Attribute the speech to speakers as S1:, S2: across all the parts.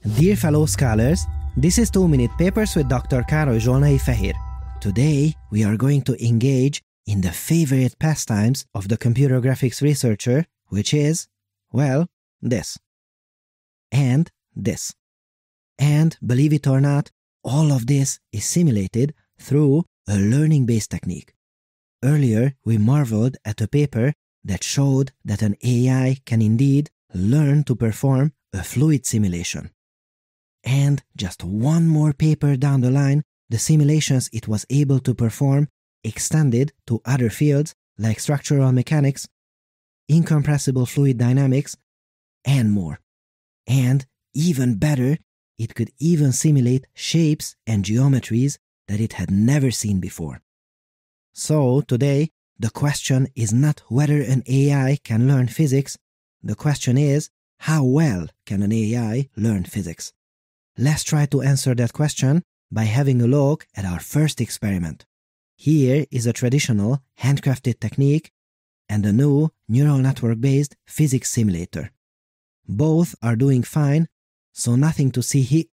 S1: Dear fellow scholars, this is 2-Minute Papers with Dr. Károly Zsolnai Fehér. Today, we are going to engage in the favorite pastimes of the computer graphics researcher, which is, well, this. And this. And, believe it or not, all of this is simulated through a learning-based technique. Earlier, we marveled at a paper that showed that an AI can indeed learn to perform a fluid simulation. And just one more paper down the line, the simulations it was able to perform extended to other fields like structural mechanics, incompressible fluid dynamics, and more. And even better, it could even simulate shapes and geometries that it had never seen before. So today, the question is not whether an AI can learn physics, the question is, how well can an AI learn physics? Let's try to answer that question by having a look at our first experiment. Here is a traditional handcrafted technique and a new neural network-based physics simulator. Both are doing fine, so nothing to see here.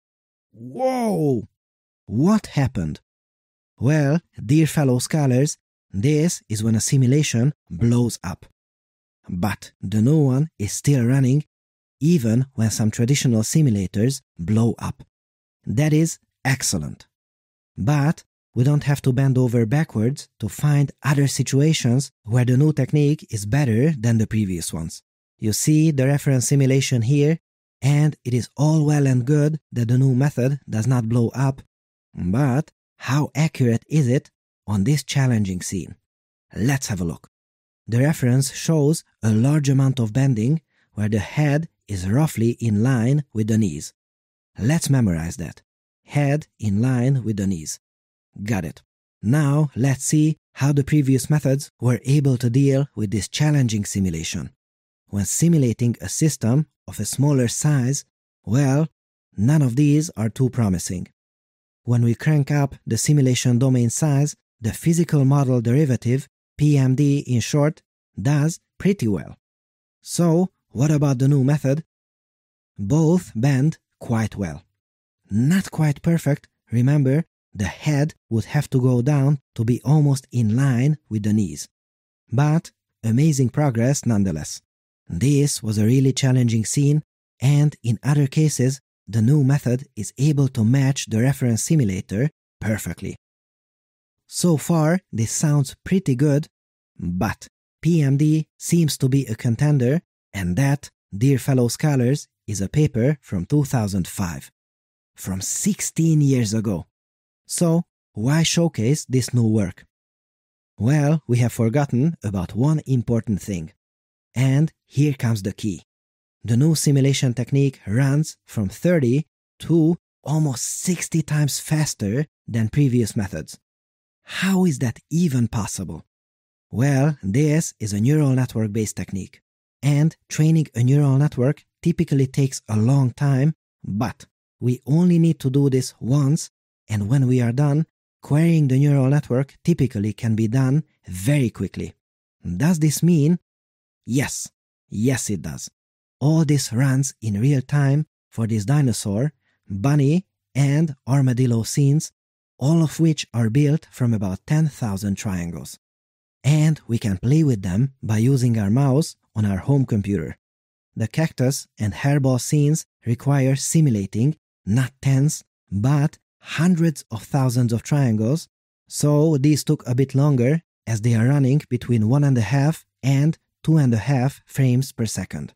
S1: Whoa! What happened? Well, dear fellow scholars, this is when a simulation blows up. But the new one is still running even when some traditional simulators blow up. That is excellent. But we don't have to bend over backwards to find other situations where the new technique is better than the previous ones. You see the reference simulation here, and it is all well and good that the new method does not blow up, but how accurate is it on this challenging scene? Let's have a look. The reference shows a large amount of bending where the head is roughly in line with the knees. Let's memorize that. Head in line with the knees. Got it. Now let's see how the previous methods were able to deal with this challenging simulation. When simulating a system of a smaller size, well, none of these are too promising. When we crank up the simulation domain size, the physical model derivative, PMD in short, does pretty well. So, what about the new method? Both bend quite well. Not quite perfect, remember, the head would have to go down to be almost in line with the knees. But amazing progress nonetheless. This was a really challenging scene, and in other cases, the new method is able to match the reference simulator perfectly. So far, this sounds pretty good, but PMD seems to be a contender, and that, dear fellow scholars, is a paper from 2005. From 16 years ago. So, why showcase this new work? Well, we have forgotten about one important thing. And here comes the key. The new simulation technique runs from 30 to almost 60 times faster than previous methods. How is that even possible? Well, this is a neural network-based technique. And training a neural network typically takes a long time, but we only need to do this once, and when we are done, querying the neural network typically can be done very quickly. Does this mean? Yes. Yes, it does. All this runs in real time for this dinosaur, bunny, and armadillo scenes, all of which are built from about 10,000 triangles. And we can play with them by using our mouse on our home computer. The cactus and hairball scenes require simulating not tens, but hundreds of thousands of triangles, so these took a bit longer as they are running between 1.5 and 2.5 frames per second.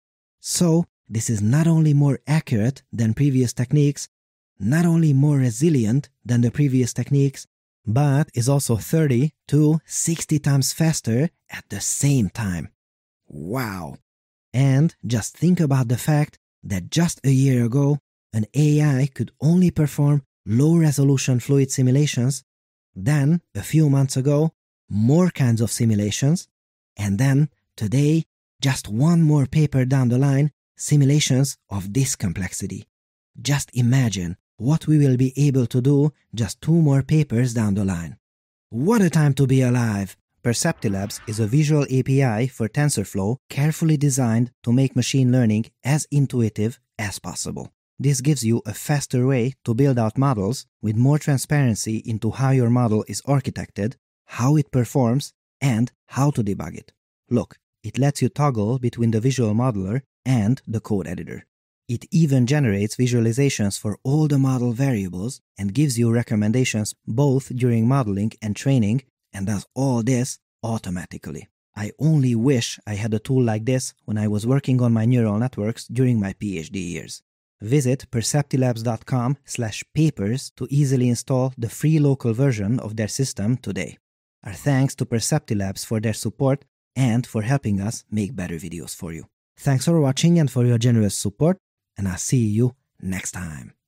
S1: So, this is not only more accurate than previous techniques, not only more resilient than the previous techniques, but is also 30 to 60 times faster at the same time. Wow! And just think about the fact that just a year ago, an AI could only perform low-resolution fluid simulations, then, a few months ago, more kinds of simulations, and then, today, just one more paper down the line, simulations of this complexity. Just imagine what we will be able to do just 2 more papers down the line. What a time to be alive! Perceptilabs is a visual API for TensorFlow carefully designed to make machine learning as intuitive as possible. This gives you a faster way to build out models with more transparency into how your model is architected, how it performs, and how to debug it. Look, it lets you toggle between the visual modeler and the code editor. It even generates visualizations for all the model variables and gives you recommendations both during modeling and training, and does all this automatically. I only wish I had a tool like this when I was working on my neural networks during my PhD years. Visit perceptilabs.com/papers to easily install the free local version of their system today. Our thanks to Perceptilabs for their support and for helping us make better videos for you. Thanks for watching and for your generous support, and I'll see you next time.